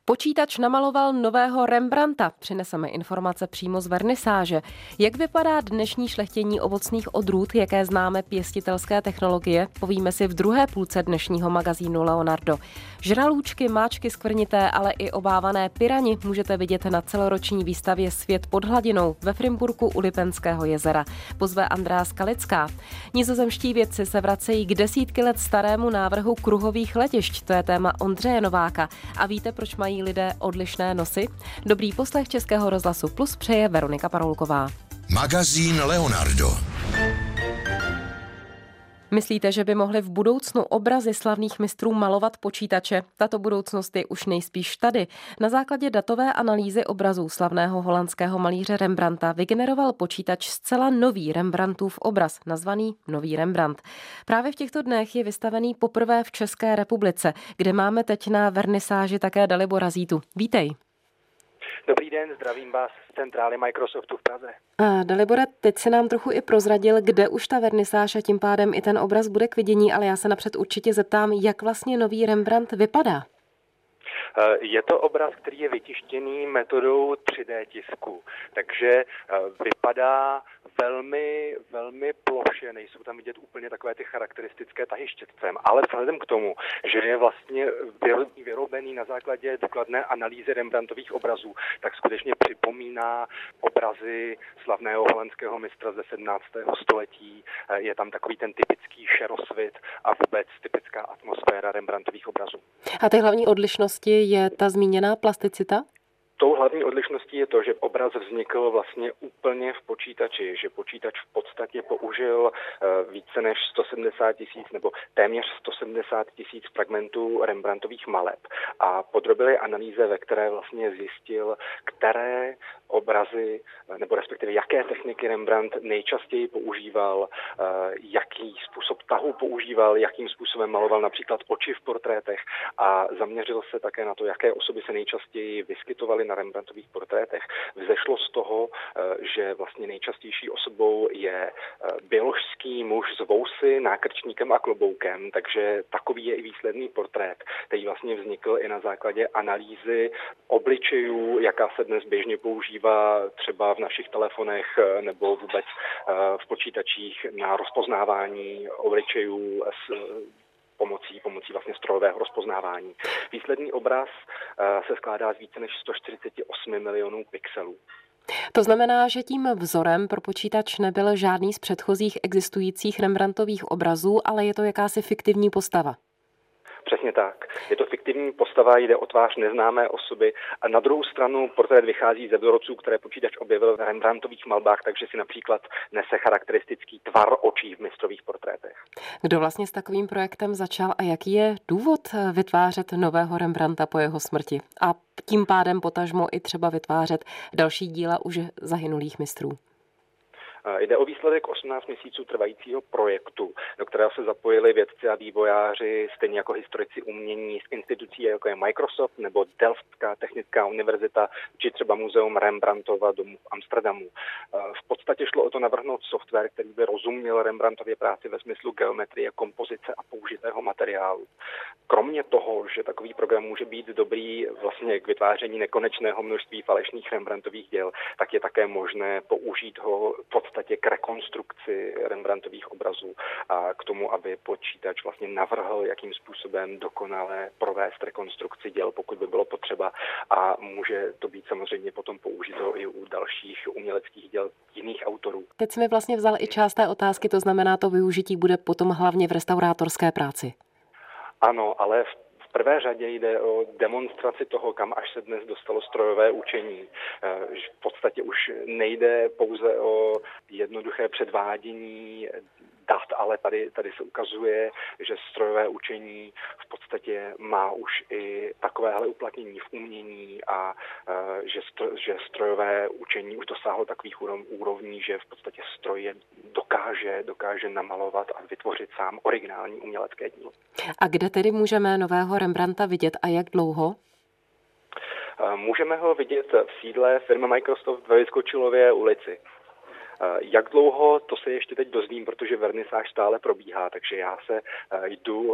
Počítač namaloval nového Rembrandta. Přineseme informace přímo z vernisáže. Jak vypadá dnešní šlechtění ovocných odrůd, jaké známe pěstitelské technologie, povíme si v druhé půlce dnešního magazínu Leonardo. Žralůčky, máčky skvrnité, ale i obávané pirani můžete vidět na celoroční výstavě Svět pod hladinou ve Frimburku u Lipenského jezera. Pozve Andrea Skalická. Nizozemští vědci se vracejí k desítky let starému návrhu kruhových letišť. To je téma Ondřeje Nováka. A víte, proč mají lidé odlišné nosy? Dobrý poslech Českého rozhlasu Plus přeje Veronika Paroulková. Magazín Leonardo. Myslíte, že by mohli v budoucnu obrazy slavných mistrů malovat počítače? Tato budoucnost je už nejspíš tady. Na základě datové analýzy obrazů slavného holandského malíře Rembrandta vygeneroval počítač zcela nový Rembrandtův obraz, nazvaný Nový Rembrandt. Právě v těchto dnech je vystavený poprvé v České republice, kde máme teď na vernisáži také Dalibora Zítu. Vítej. Dobrý den, zdravím vás z centrály Microsoftu v Praze. Dalibore, teď se nám trochu i prozradil, kde už ta vernisáž a tím pádem i ten obraz bude k vidění, ale já se napřed určitě zeptám, jak vlastně nový Rembrandt vypadá. Je to obraz, který je vytištěný metodou 3D tisku, takže vypadá velmi ploše, nejsou tam vidět úplně takové ty charakteristické tahy štětcem, ale vzhledem k tomu, že je vlastně vyrobený na základě důkladné analýzy Rembrandtových obrazů, tak skutečně připomíná obrazy slavného holandského mistra ze 17. století. Je tam takový ten typický šerosvit a vůbec typická atmosféra Rembrandtových obrazů. A ty hlavní odlišnosti je ta zmíněná plasticita? Tou hlavní odlišností je to, že obraz vznikl vlastně úplně v počítači, že počítač v podstatě použil více než 170 000 nebo téměř 170 000 fragmentů Rembrandtových maleb a podrobil je analýze, ve které vlastně zjistil, které obrazy, nebo respektive jaké techniky Rembrandt nejčastěji používal, jaký způsob tahu používal, jakým způsobem maloval například oči v portrétech a zaměřil se také na to, jaké osoby se nejčastěji vyskytovaly na Rembrandtových portrétech. Vzešlo z toho, že vlastně nejčastější osobou je běložský muž s vousy, nákrčníkem a kloboukem, takže takový je i výsledný portrét, který vlastně vznikl i na základě analýzy obličejů, jaká se dnes běžně používá třeba v našich telefonech nebo vůbec v počítačích na rozpoznávání obličejů pomocí vlastně strojového rozpoznávání. Výsledný obraz se skládá z více než 148 milionů pixelů. To znamená, že tím vzorem pro počítač nebyl žádný z předchozích existujících Rembrandtových obrazů, ale je to jakási fiktivní postava. Přesně tak. Je to fiktivní postava, jde o tvář neznámé osoby a na druhou stranu portrét vychází ze vzorců, které počítač objevil v Rembrandtových malbách, takže si například nese charakteristický tvar očí v mistrových portrétech. Kdo vlastně s takovým projektem začal a jaký je důvod vytvářet nového Rembrandta po jeho smrti a tím pádem potažmo i třeba vytvářet další díla už zahynulých mistrů? Jde o výsledek 18 měsíců trvajícího projektu, do kterého se zapojili vědci a vývojáři, stejně jako historici umění z institucí, jako je Microsoft nebo Delftská technická univerzita, či třeba muzeum Rembrandtova domu v Amsterdamu. V podstatě šlo o to navrhnout software, který by rozuměl Rembrandtově práci ve smyslu geometrie, kompozice a použitého materiálu. Kromě toho, že takový program může být dobrý vlastně k vytváření nekonečného množství falešných Rembrandtových děl, tak je také možné použít ho v podstatě k rekonstrukci Rembrandtových obrazů a k tomu, aby počítač vlastně navrhl, jakým způsobem dokonale provést rekonstrukci děl, pokud by bylo potřeba, a může to být samozřejmě potom použito i u dalších uměleckých děl jiných autorů. Teď jsi mi vlastně vzal i část té otázky, to znamená, to využití bude potom hlavně v restaurátorské práci. Ano, ale v prvé řadě jde o demonstraci toho, kam až se dnes dostalo strojové učení. V podstatě už nejde pouze o jednoduché předvádění dat, ale tady se ukazuje, že strojové učení v podstatě má už i takovéhle uplatnění v umění a že strojové učení už dosáhlo takových úrovní, že v podstatě stroj dokáže namalovat a vytvořit sám originální umělecké dílo. A kde tedy můžeme nového Rembrandta vidět a jak dlouho? Můžeme ho vidět v sídle firmy Microsoft ve Vyskočilově ulici. Jak dlouho, to se ještě teď dozvím, protože vernisáž stále probíhá, takže já se jdu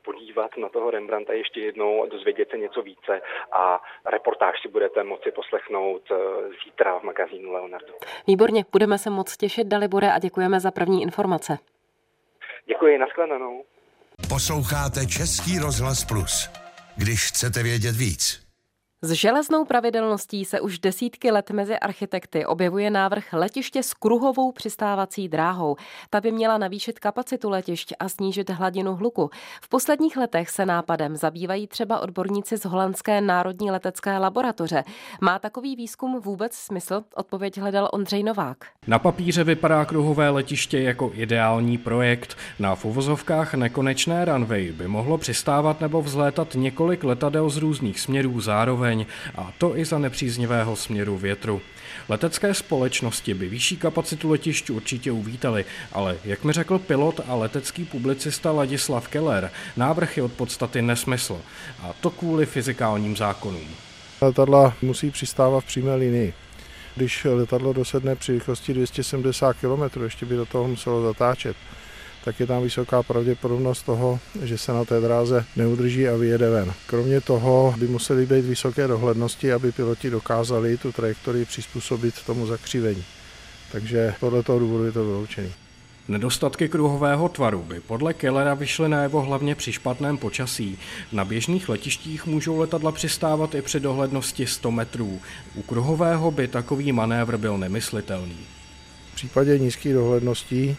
podívat na toho Rembrandta ještě jednou, dozvědět se něco více a reportáž si budete moci poslechnout zítra v magazínu Leonardo. Výborně, budeme se moc těšit, Dalibore, a děkujeme za první informace. Děkuji, nashledanou. Posloucháte Český rozhlas Plus. Když chcete vědět víc. S železnou pravidelností se už desítky let mezi architekty objevuje návrh letiště s kruhovou přistávací dráhou. Ta by měla navýšit kapacitu letišť a snížit hladinu hluku. V posledních letech se nápadem zabývají třeba odborníci z Holandské národní letecké laboratoře. Má takový výzkum vůbec smysl? Odpověď hledal Ondřej Novák. Na papíře vypadá kruhové letiště jako ideální projekt. Na v uvozovkách nekonečné runway by mohlo přistávat nebo vzlétat několik letadel z různých směrů zároveň. A to i za nepříznivého směru větru. Letecké společnosti by vyšší kapacitu letišť určitě uvítali, ale jak mi řekl pilot a letecký publicista Ladislav Keller, návrh je od podstaty nesmysl. A to kvůli fyzikálním zákonům. Letadla musí přistávat v přímé linii. Když letadlo dosedne při rychlosti 270 km, ještě by do toho muselo zatáčet, tak je tam vysoká pravděpodobnost toho, že se na té dráze neudrží a vyjede ven. Kromě toho by musely být vysoké dohlednosti, aby piloti dokázali tu trajektorii přizpůsobit tomu zakřivení. Takže podle toho důvodu je to vyloučený. Nedostatky kruhového tvaru by podle Kellera vyšly najevo hlavně při špatném počasí. Na běžných letištích můžou letadla přistávat i při dohlednosti 100 metrů. U kruhového by takový manévr byl nemyslitelný. V případě nízkých dohledností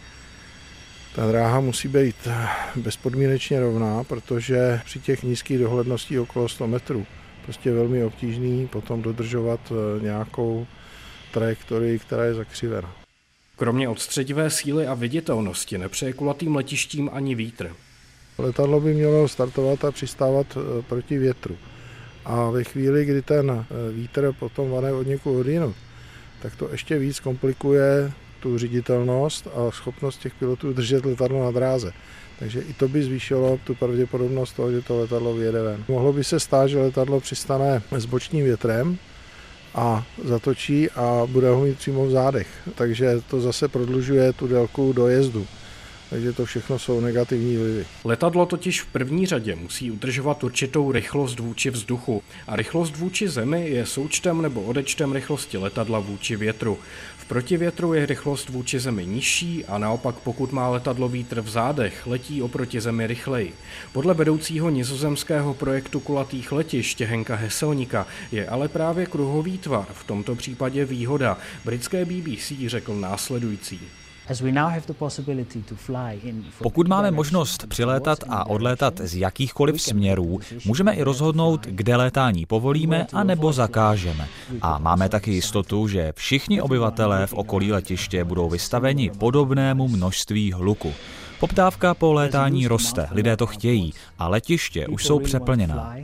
ta dráha musí být bezpodmínečně rovná, protože při těch nízkých dohledností okolo 100 metrů prostě je velmi obtížný potom dodržovat nějakou trajektorii, která je zakřivena. Kromě odstředivé síly a viditelnosti nepřeje kulatým letištím ani vítr. Letadlo by mělo startovat a přistávat proti větru. A ve chvíli, kdy ten vítr potom vane od někud odjinud, tak to ještě víc komplikuje tu řiditelnost a schopnost těch pilotů držet letadlo na dráze. Takže i to by zvýšilo tu pravděpodobnost toho, že to letadlo vyjede ven. Mohlo by se stát, že letadlo přistane s bočním větrem a zatočí a bude ho mít přímo v zádech. Takže to zase prodlužuje tu délku dojezdu. Takže to všechno jsou negativní vlivy. Letadlo totiž v první řadě musí udržovat určitou rychlost vůči vzduchu. A rychlost vůči zemi je součtem nebo odečtem rychlosti letadla vůči větru. V protivětru je rychlost vůči zemi nižší a naopak pokud má letadlo vítr v zádech, letí oproti zemi rychleji. Podle vedoucího nizozemského projektu kulatých letišť Henka Heselnika je ale právě kruhový tvar v tomto případě výhoda. Britské BBC řekl následující. Pokud máme možnost přilétat a odlétat z jakýchkoliv směrů, můžeme i rozhodnout, kde létání povolíme a nebo zakážeme. A máme taky jistotu, že všichni obyvatelé v okolí letiště budou vystaveni podobnému množství hluku. Poptávka po létání roste, lidé to chtějí a letiště už jsou přeplněná.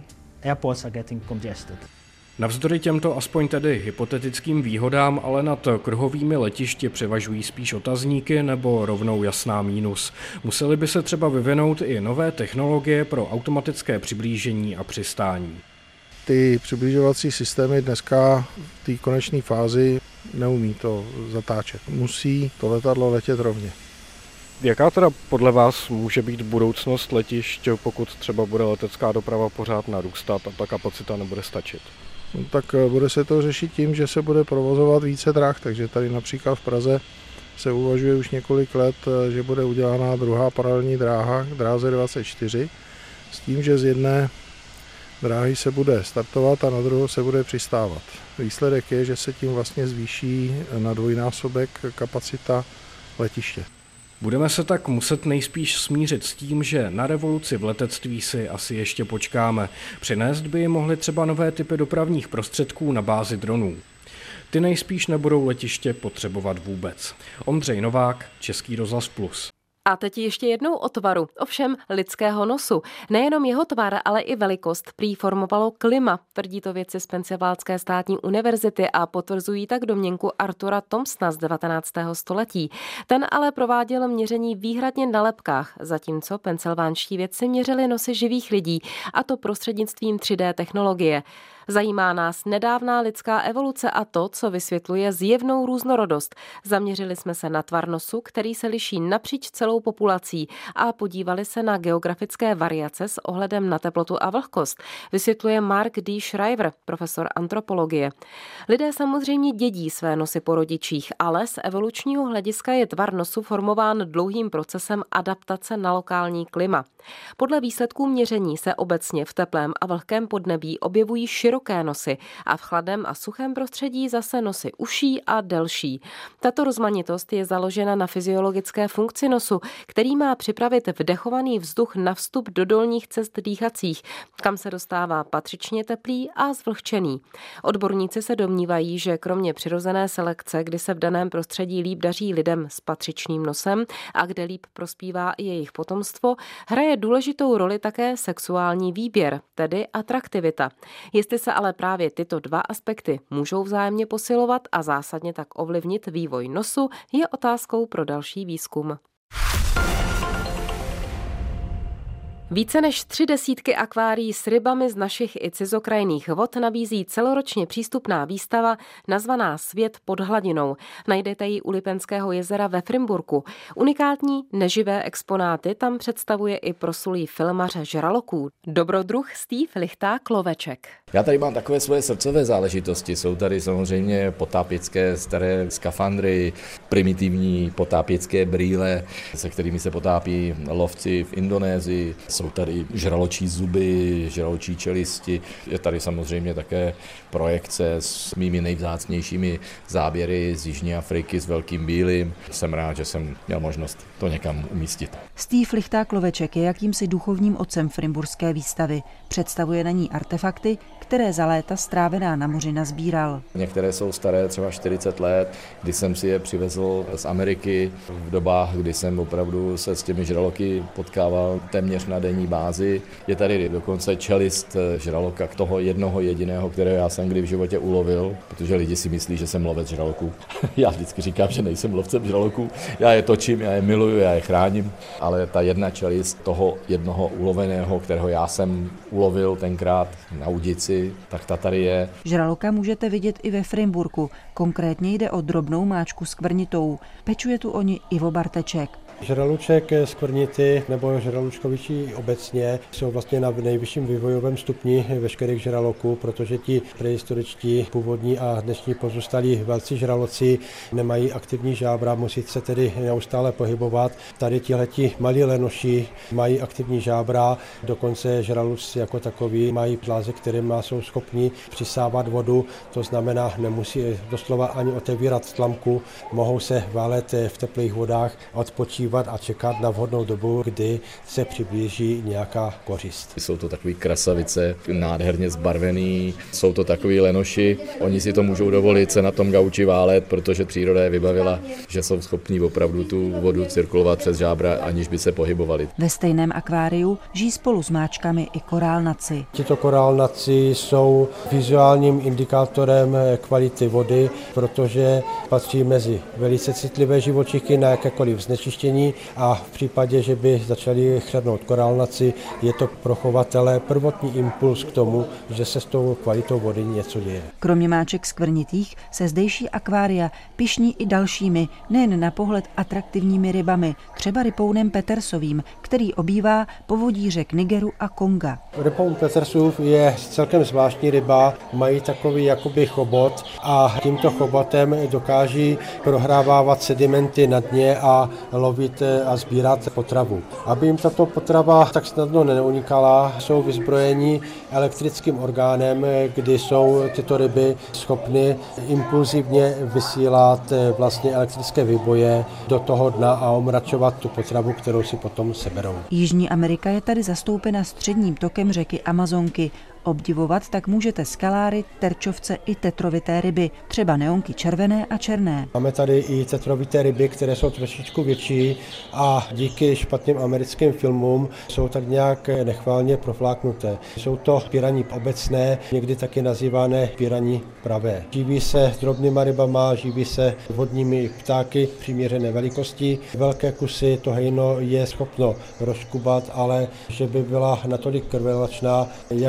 Navzdory těmto aspoň tedy hypotetickým výhodám, ale nad kruhovými letišti převažují spíš otazníky nebo rovnou jasná mínus. Musely by se třeba vyvinout i nové technologie pro automatické přiblížení a přistání. Ty přibližovací systémy dneska v té konečné fázi neumí to zatáčet. Musí to letadlo letět rovně. Jaká teda podle vás může být budoucnost letišť, pokud třeba bude letecká doprava pořád narůstat a ta kapacita nebude stačit? No, tak bude se to řešit tím, že se bude provozovat více drah, takže tady například v Praze se uvažuje už několik let, že bude udělána druhá paralelní dráha k dráze 24, s tím, že z jedné dráhy se bude startovat a na druhou se bude přistávat. Výsledek je, že se tím vlastně zvýší na dvojnásobek kapacita letiště. Budeme se tak muset nejspíš smířit s tím, že na revoluci v letectví si asi ještě počkáme. Přinést by ji mohly třeba nové typy dopravních prostředků na bázi dronů. Ty nejspíš nebudou letiště potřebovat vůbec. Ondřej Novák, Český rozhlas Plus. A teď ještě jednou o tvaru, ovšem lidského nosu. Nejenom jeho tvar, ale i velikost prý formovalo klima, tvrdí to vědci z Pensylvánské státní univerzity a potvrzují tak domněnku Artura Thomsona z 19. století. Ten ale prováděl měření výhradně na lebkách, zatímco pensylvánští vědci měřili nosy živých lidí, a to prostřednictvím 3D technologie. Zajímá nás nedávná lidská evoluce a to, co vysvětluje zjevnou různorodost. Zaměřili jsme se na tvar nosu, který se liší napříč celou populací a podívali se na geografické variace s ohledem na teplotu a vlhkost, vysvětluje Mark D. Shriver, profesor antropologie. Lidé samozřejmě dědí své nosy po rodičích, ale z evolučního hlediska je tvar nosu formován dlouhým procesem adaptace na lokální klima. Podle výsledků měření se obecně v teplém a vlhkém podnebí objevují široké nosy a v chladném a suchém prostředí zase nosy uší a delší. Tato rozmanitost je založena na fyziologické funkci nosu, který má připravit vdechovaný vzduch na vstup do dolních cest dýchacích, kam se dostává patřičně teplý a zvlhčený. Odborníci se domnívají, že kromě přirozené selekce, kdy se v daném prostředí líp daří lidem s patřičným nosem a kde líp prospívá i jejich potomstvo, hraje důležitou roli také sexuální výběr, tedy atraktivita. Jestli se ale právě tyto dva aspekty můžou vzájemně posilovat a zásadně tak ovlivnit vývoj nosu, je otázkou pro další výzkum. Více než 30 akvárií s rybami z našich i cizokrajných vod nabízí celoročně přístupná výstava nazvaná Svět pod hladinou. Najdete ji u Lipenského jezera ve Frimburku. Unikátní neživé exponáty tam představuje i proslulý filmař žraloků, dobrodruh Steve Lichtá-Kloveček. Já tady mám takové svoje srdcové záležitosti. Jsou tady samozřejmě potápěcké staré skafandry, primitivní potápěcké brýle, se kterými se potápí lovci v Indonésii. Jsou tady žraločí zuby, žraločí čelisti. Je tady samozřejmě také projekce s mými nejvzácnějšími záběry z Jižní Afriky s velkým bílým. Jsem rád, že jsem měl možnost to někam umístit. Steve Lichtá-Kloveček je jakýmsi duchovním otcem frimburské výstavy. Představuje na ní artefakty, které za léta strávená na moři nazbíral. Některé jsou staré třeba 40 let, kdy jsem si je přivezl z Ameriky v dobách, kdy jsem opravdu se s těmi žraloky potkával téměř na denní bázi. Je tady dokonce čelist žraloka, toho jednoho jediného, kterého já jsem kdy v životě ulovil, protože lidi si myslí, že jsem lovec žraloků. Já vždycky říkám, že nejsem lovcem žraloků. Já je točím, já je miluju, já je chráním, ale ta jedna čelist toho jednoho uloveného, kterého já jsem ulovil tenkrát na Udici, tak ta tady je. Žraloka můžete vidět i ve Frimburku. Konkrétně jde o drobnou máčku skvrnitou. Pečuje tu o ní Ivo Barteček. Žraloček skvrnitý nebo žraločkovičí obecně jsou vlastně na nejvyšším vývojovém stupni veškerých žraloků, protože ti prehistoričtí, původní a dnešní pozůstalí velcí žraloci nemají aktivní žábra, musí se tedy neustále pohybovat. Tady tihleti malí lenoši mají aktivní žábra, dokonce žraloci jako takový mají pláze, kterými jsou schopni přisávat vodu, to znamená, nemusí doslova ani otevírat tlamku, mohou se válet v teplých vodách a odpočívat a čekat na vhodnou dobu, kdy se přiblíží nějaká kořist. Jsou to takový krasavice, nádherně zbarvený, jsou to takový lenoši, oni si to můžou dovolit se na tom gauči válet, protože příroda je vybavila, že jsou schopní opravdu tu vodu cirkulovat přes žábra, aniž by se pohybovali. Ve stejném akváriu žijí spolu s máčkami i korálnaci. Tito korálnaci jsou vizuálním indikátorem kvality vody, protože patří mezi velice citlivé živočichy na jakékoliv znečištění a v případě, že by začali chřadnout korálnaci, je to pro chovatele prvotní impuls k tomu, že se s tou kvalitou vody něco děje. Kromě máček skvrnitých se zdejší akvária pyšní i dalšími, nejen na pohled atraktivními rybami, třeba rypounem petersovým, který obývá povodí řek Nigeru a Konga. Rypoun petersův je celkem zvláštní ryba, mají takový jakoby chobot a tímto chobotem dokáží prohrávávat sedimenty na dně a lovit a sbírat potravu. Aby jim tato potrava tak snadno neunikala, jsou vyzbrojeni elektrickým orgánem, kdy jsou tyto ryby schopny impulzivně vysílat vlastně elektrické výboje do toho dna a omračovat tu potravu, kterou si potom seberou. Jižní Amerika je tady zastoupena středním tokem řeky Amazonky. Obdivovat tak můžete skaláry, terčovce i tetrovité ryby, třeba neonky červené a černé. Máme tady i tetrovité ryby, které jsou trošičku větší a díky špatným americkým filmům jsou tak nějak nechválně profláknuté. Jsou to piraní obecné, někdy taky nazývané piraní pravé. Živí se drobnýma rybama, živí se vodními ptáky přiměřené velikosti. Velké kusy to hejno je schopno rozkubat, ale že by byla natolik krvelačná, jak je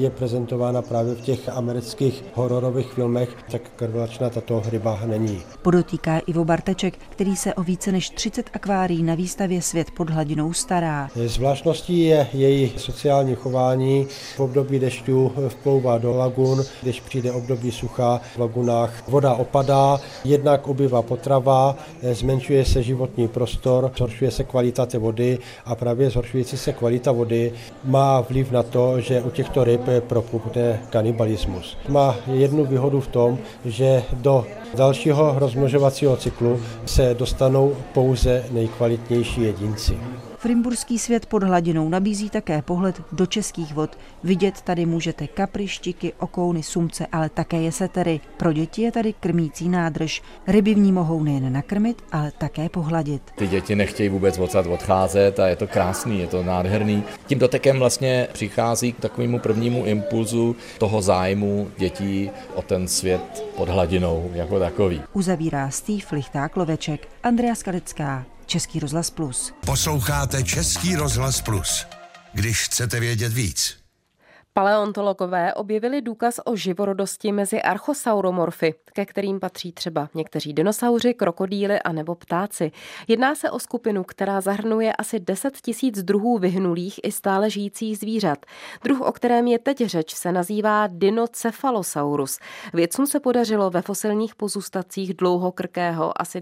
je prezentována právě v těch amerických hororových filmech, tak krvelačná tato ryba není. Podotýká Ivo Barteček, který se o více než 30 akvárií na výstavě Svět pod hladinou stará. Zvláštností je její sociální chování. V období dešťů vplouvá do lagun, když přijde období sucha, v lagunách voda opadá, jednak ubývá potrava, zmenšuje se životní prostor, zhoršuje se kvalita té vody a právě zhoršující se kvalita vody má vliv na to, že u těchto ryb propukne kanibalismus. Má jednu výhodu v tom, že do dalšího rozmnožovacího cyklu se dostanou pouze nejkvalitnější jedinci. Frimburský Svět pod hladinou nabízí také pohled do českých vod. Vidět tady můžete kapry, štiky, okouny, sumce, ale také jesetery. Pro děti je tady krmící nádrž. Ryby v ní mohou nejen nakrmit, ale také pohladit. Ty děti nechtějí vůbec odsud odcházet a je to krásný, je to nádherný. Tím dotekem vlastně přichází k takovému prvnímu impulzu toho zájmu dětí o ten svět pod hladinou jako takový. Uzavírá Steve Lichták-Loveček, Andrea Skadecká, Český rozhlas Plus. Posloucháte Český rozhlas Plus. Když chcete vědět víc. Paleontologové objevili důkaz o živorodosti mezi archosauromorfy, ke kterým patří třeba někteří dinosauři, krokodýly a nebo ptáci. Jedná se o skupinu, která zahrnuje asi 10 000 druhů vyhnulých i stále žijících zvířat. Druh, o kterém je teď řeč, se nazývá Dinocephalosaurus. Vědcům se podařilo ve fosilních pozůstatcích dlouhokrkého, asi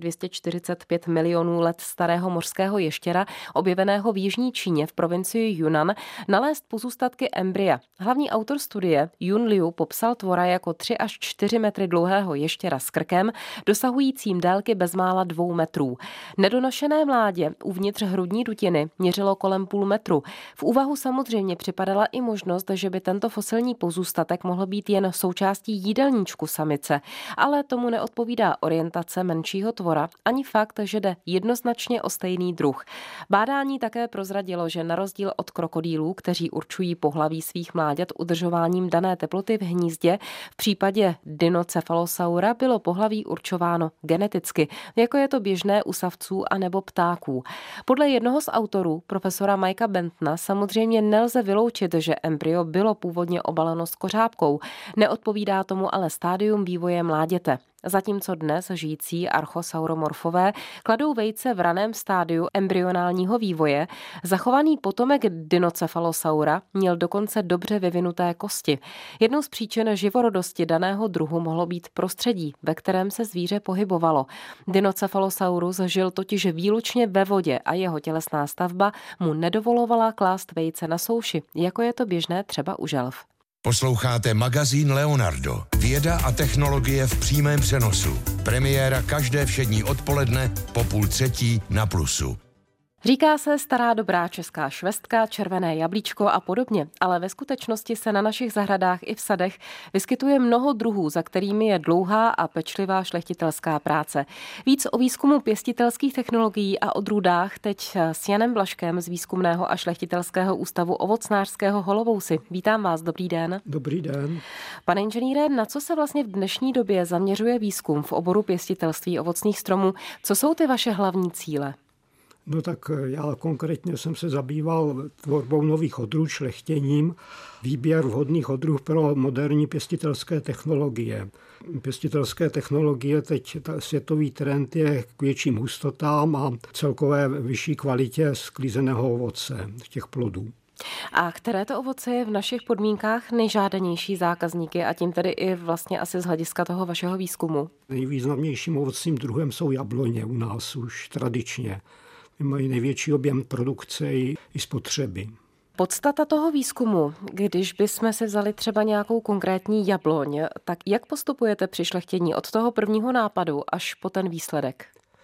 245 milionů let starého mořského ještěra, objeveného v jižní Číně v provincii Yunnan, nalézt pozůstatky embrya. Hlavní autor studie Yun Liu popsal tvora jako 3 až 4 metry dlouhého ještěra s krkem, dosahujícím délky bezmála 2 metrů. Nedonošené mládě uvnitř hrudní dutiny měřilo kolem půl metru. V úvahu samozřejmě připadala i možnost, že by tento fosilní pozůstatek mohl být jen součástí jídelníčku samice, ale tomu neodpovídá orientace menšího tvora ani fakt, že jde jednoznačně o stejný druh. Bádání také prozradilo, že na rozdíl od krokodýlů, kteří určují pohlaví svých mláďat udržováním dané teploty v hnízdě, v případě Dinocephalosaura bylo pohlaví určováno geneticky, jako je to běžné u savců a nebo ptáků. Podle jednoho z autorů, profesora Mikea Bentona, samozřejmě nelze vyloučit, že embryo bylo původně obaleno skořápkou. Neodpovídá tomu ale stádium vývoje mláděte. Zatímco dnes žijící archosauromorfové kladou vejce v raném stádiu embryonálního vývoje, zachovaný potomek Dinocephalosaura měl dokonce dobře vyvinuté kosti. Jednou z příčin živorodosti daného druhu mohlo být prostředí, ve kterém se zvíře pohybovalo. Dinocephalosaurus žil totiž výlučně ve vodě a jeho tělesná stavba mu nedovolovala klást vejce na souši, jako je to běžné třeba u želv. Posloucháte magazín Leonardo. Věda a technologie v přímém přenosu. Premiéra každé všední odpoledne po 2:30 na Plusu. Říká se stará dobrá česká švestka, červené jablíčko a podobně, ale ve skutečnosti se na našich zahradách i v sadech vyskytuje mnoho druhů, za kterými je dlouhá a pečlivá šlechtitelská práce. Víc o výzkumu pěstitelských technologií a odrůdách teď s Janem Blažkem z Výzkumného a šlechtitelského ústavu ovocnářského Holovousy. Vítám vás, dobrý den. Dobrý den. Pane inženýre, na co se vlastně v dnešní době zaměřuje výzkum v oboru pěstitelství ovocných stromů? Co jsou ty vaše hlavní cíle? No tak já konkrétně jsem se zabýval tvorbou nových odrůd, šlechtěním, výběr vhodných odrůd pro moderní pěstitelské technologie. Pěstitelské technologie teď světový trend je k větším hustotám a celkové vyšší kvalitě sklízeného ovoce, těch plodů. A které to ovoce je v našich podmínkách nejžádanější zákazníky a tím tedy i vlastně asi z hlediska toho vašeho výzkumu? Nejvýznamnějším ovocným druhem jsou jabloně u nás už tradičně. Mají největší objem produkce i spotřeby. Podstata toho výzkumu, když bychom si vzali třeba nějakou konkrétní jabloň, tak jak postupujete při šlechtění od toho prvního nápadu až po ten výsledek?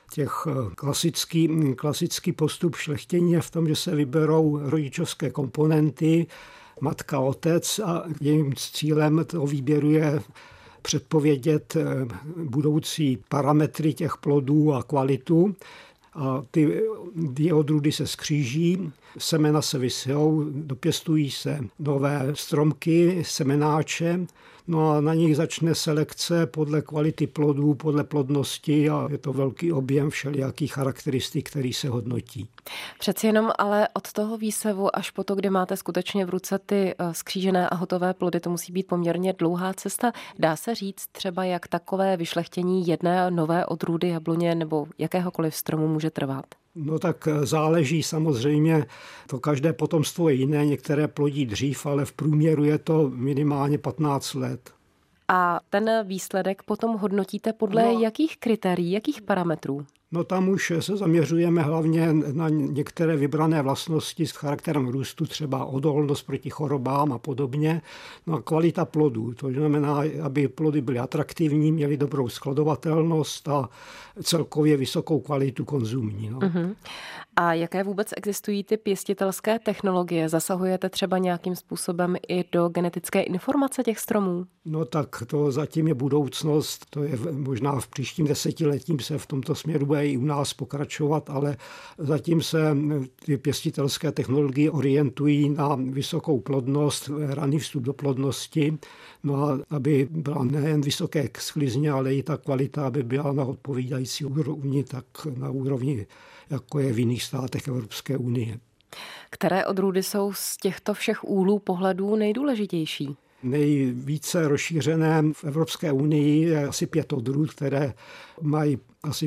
Klasický postup šlechtění je v tom, že se vyberou rodičovské komponenty, matka, otec a jejím cílem toho výběru je předpovědět budoucí parametry těch plodů a kvalitu. A ty dvě odrůdy se skříží, semena se vysejou, dopěstují se nové stromky, semenáče. No a na nich začne selekce podle kvality plodů, podle plodnosti a je to velký objem všelijakých charakteristik, který se hodnotí. Přeci jenom ale od toho výsevu až po to, kdy máte skutečně v ruce ty skřížené a hotové plody, to musí být poměrně dlouhá cesta. Dá se říct třeba, jak takové vyšlechtění jedné nové odrůdy jabloně nebo jakéhokoliv stromu může trvat? No tak záleží samozřejmě, to každé potomstvo je jiné, některé plodí dřív, ale v průměru je to minimálně 15 let. A ten výsledek potom hodnotíte podle jakých kritérií, jakých parametrů? No tam už se zaměřujeme hlavně na některé vybrané vlastnosti s charakterem růstu, třeba odolnost proti chorobám a podobně. No a kvalita plodů, to znamená, aby plody byly atraktivní, měly dobrou skladovatelnost a celkově vysokou kvalitu konzumní. No. A jaké vůbec existují ty pěstitelské technologie? Zasahujete třeba nějakým způsobem i do genetické informace těch stromů? No tak to zatím je budoucnost, to je možná v příštím desetiletím se v tomto směru bude i u nás pokračovat, ale zatím se ty pěstitelské technologie orientují na vysokou plodnost, raný vstup do plodnosti, no a aby byla nejen vysoké sklizně, ale i ta kvalita, aby byla na odpovídající úrovni, tak na úrovni, jako je v jiných státech Evropské unie. Které odrůdy jsou z těchto všech úhlů pohledů nejdůležitější? Nejvíce rozšířené v Evropské unii je asi 5 odrůd, které mají asi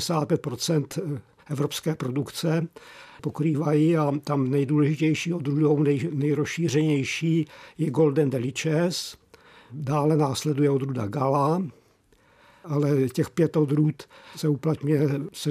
75% evropské produkce, pokrývají a tam nejdůležitější odrůdou, nejrozšířenější je Golden Delicious, dále následuje odrůda Gala, ale těch 5 odrůd se uplatňuje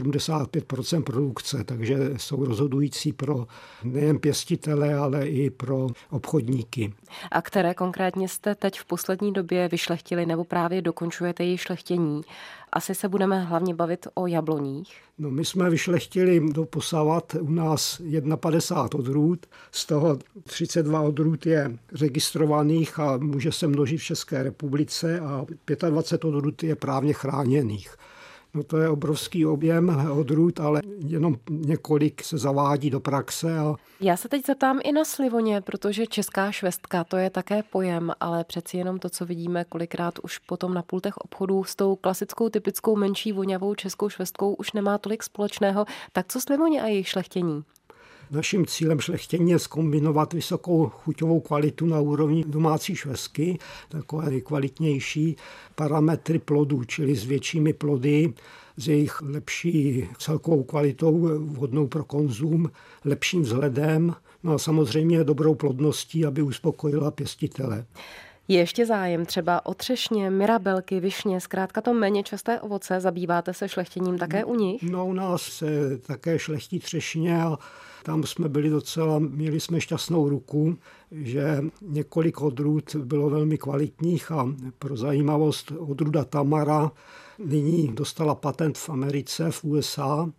75% produkce, takže jsou rozhodující pro nejen pěstitele, ale i pro obchodníky. A které konkrétně jste teď v poslední době vyšlechtili nebo právě dokončujete její šlechtění? Asi se budeme hlavně bavit o jabloních. No, my jsme vyšlechtili doposavat u nás 51 odrůd, z toho 32 odrůd je registrovaných a může se množit v České republice a 25 odrůd je právně chráněných. No to je obrovský objem odrůd, ale jenom několik se zavádí do praxe. Já se teď zeptám i na slivoně, protože česká švestka, to je také pojem, ale přeci jenom to, co vidíme kolikrát už potom na pultech obchodů s tou klasickou, typickou, menší, vonavou českou švestkou už nemá tolik společného. Tak co slivoně a jejich šlechtění? Naším cílem šlechtění je zkombinovat vysokou chuťovou kvalitu na úrovni domácí švestky, takové nejkvalitnější parametry plodů, čili s většími plody, s jejich lepší celkovou kvalitou, vhodnou pro konzum, lepším vzhledem, no a samozřejmě dobrou plodností, aby uspokojila pěstitele. Je ještě zájem třeba o třešně, mirabelky, višně, zkrátka to méně časté ovoce, zabýváte se šlechtěním také u nich? No u nás se také šlechtí třešně a tam jsme byli měli jsme šťastnou ruku, že několik odrůd bylo velmi kvalitních a pro zajímavost odrůda Tamara nyní dostala patent v Americe, v USA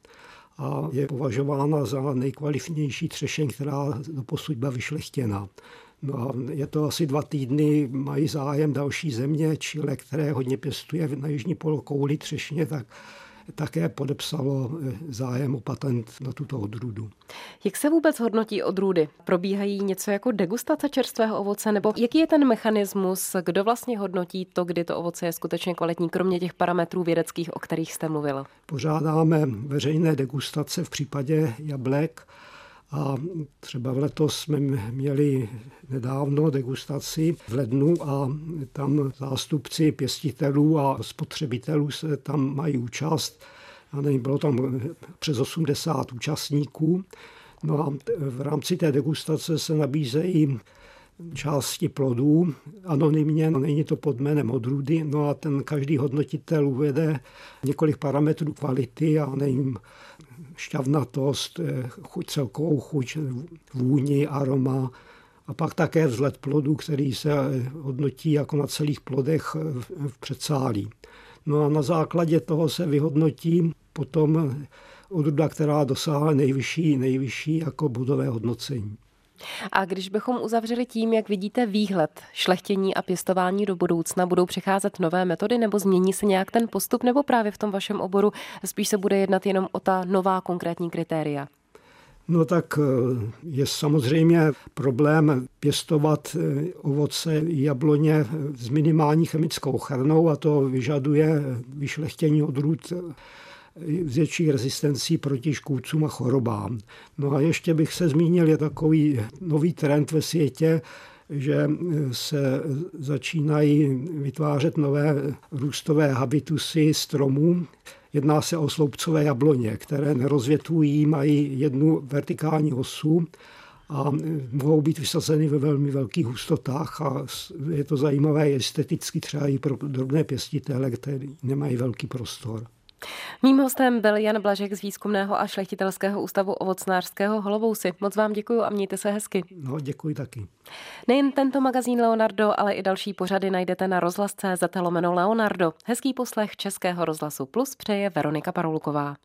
a je považována za nejkvalitnější třešeň, která doposud byla vyšlechtěna. No a je to asi 2 týdny, mají zájem další země, Chile, které hodně pěstuje na jižní polokouli třešně, tak také podepsalo zájem o patent na tuto odrůdu. Jak se vůbec hodnotí odrůdy? Probíhají něco jako degustace čerstvého ovoce, nebo jaký je ten mechanismus, kdo vlastně hodnotí to, kdy to ovoce je skutečně kvalitní, kromě těch parametrů vědeckých, o kterých jste mluvil? Pořádáme veřejné degustace v případě jablek. A třeba letos jsme měli nedávno degustaci v lednu a tam zástupci pěstitelů a spotřebitelů se tam mají účast. A bylo tam přes 80 účastníků. No a v rámci té degustace se nabízejí části plodů anonymně, není to pod jménem odrůdy, no a ten každý hodnotitel uvede několik parametrů kvality a nevím, šťavnatost, celkovou chuť, vůni, aroma a pak také vzhled plodů, který se hodnotí jako na celých plodech v předsálí. No a na základě toho se vyhodnotí potom odrůda, která dosáhla nejvyšší jako bodové hodnocení. A když bychom uzavřeli tím, jak vidíte výhled šlechtění a pěstování do budoucna, budou přicházet nové metody nebo změní se nějak ten postup, nebo právě v tom vašem oboru spíš se bude jednat jenom o ta nová konkrétní kritéria? No tak je samozřejmě problém pěstovat ovoce jabloně s minimální chemickou ochranou a to vyžaduje vyšlechtění odrůd s větší rezistencí proti škůdcům a chorobám. No a ještě bych se zmínil, je takový nový trend ve světě, že se začínají vytvářet nové růstové habitusy stromů. Jedná se o sloupcové jabloně, které nerozvětvují, mají jednu vertikální osu a mohou být vysazeny ve velmi velkých hustotách a je to zajímavé esteticky třeba i pro drobné pěstitele, kteří nemají velký prostor. Mým hostem byl Jan Blažek z Výzkumného a šlechtitelského ústavu ovocnářského Holovousy. Moc vám děkuju a mějte se hezky. No, děkuji taky. Nejen tento magazín Leonardo, ale i další pořady najdete na rozhlas.cz/Leonardo. Hezký poslech Českého rozhlasu Plus přeje Veronika Paroulková.